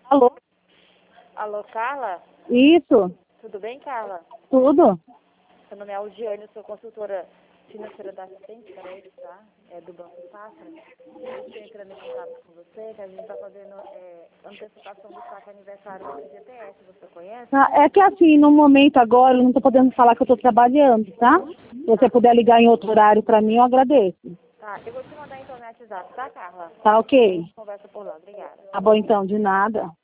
Alô? Alô, Carla? Isso, Tudo bem, Carla? tudo. Meu nome é Aldiane, eu sou consultora financeira da Assistente Crédito, tá? Do Banco Safra. Estou entrando em contato com você, que a gente está fazendo antecipação do saque aniversário do FGTS, você conhece? É que assim, no momento agora, eu não estou podendo falar que eu estou trabalhando, tá? Se você puder ligar em outro horário para mim, eu agradeço. Tá, eu vou te mandar então no WhatsApp, tá, Carla? Tá ok? Conversa por lá, obrigada. Tá bom então, de nada.